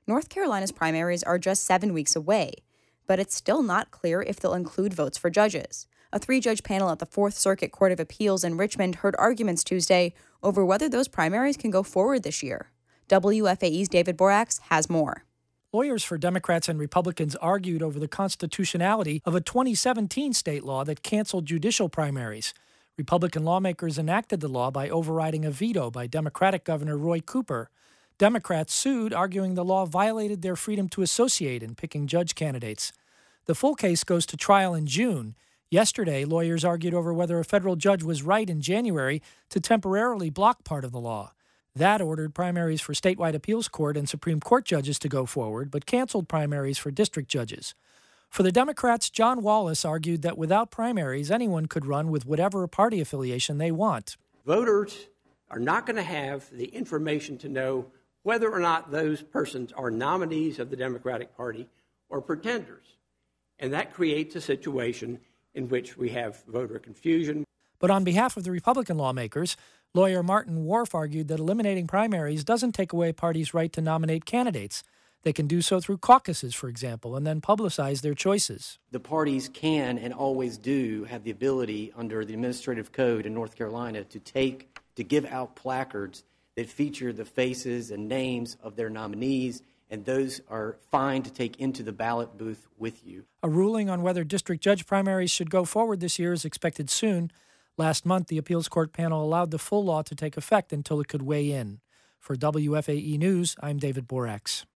North Carolina's primaries are just 7 weeks away, but it's still not clear if they'll include votes for judges. A 3-judge panel at the Fourth Circuit Court of Appeals in Richmond heard arguments Tuesday over whether those primaries can go forward this year. WFAE's David Borax has more. Lawyers for Democrats and Republicans argued over the constitutionality of a 2017 state law that canceled judicial primaries. Republican lawmakers enacted the law by overriding a veto by Democratic Governor Roy Cooper. Democrats sued, arguing the law violated their freedom to associate in picking judge candidates. The full case goes to trial in June. Yesterday, lawyers argued over whether a federal judge was right in January to temporarily block part of the law. That ordered primaries for statewide appeals court and Supreme Court judges to go forward, but canceled primaries for district judges. For the Democrats, John Wallace argued that without primaries, anyone could run with whatever party affiliation they want. Voters are not going to have the information to know whether or not those persons are nominees of the Democratic Party or pretenders. And that creates a situation in which we have voter confusion. But on behalf of the Republican lawmakers, lawyer Martin Worf argued that eliminating primaries doesn't take away parties' right to nominate candidates. They can do so through caucuses, for example, and then publicize their choices. The parties can and always do have the ability under the administrative code in North Carolina to give out placards that feature the faces and names of their nominees, and those are fine to take into the ballot booth with you. A ruling on whether district judge primaries should go forward this year is expected soon. Last month, the appeals court panel allowed the full law to take effect until it could weigh in. For WFAE News, I'm David Borax.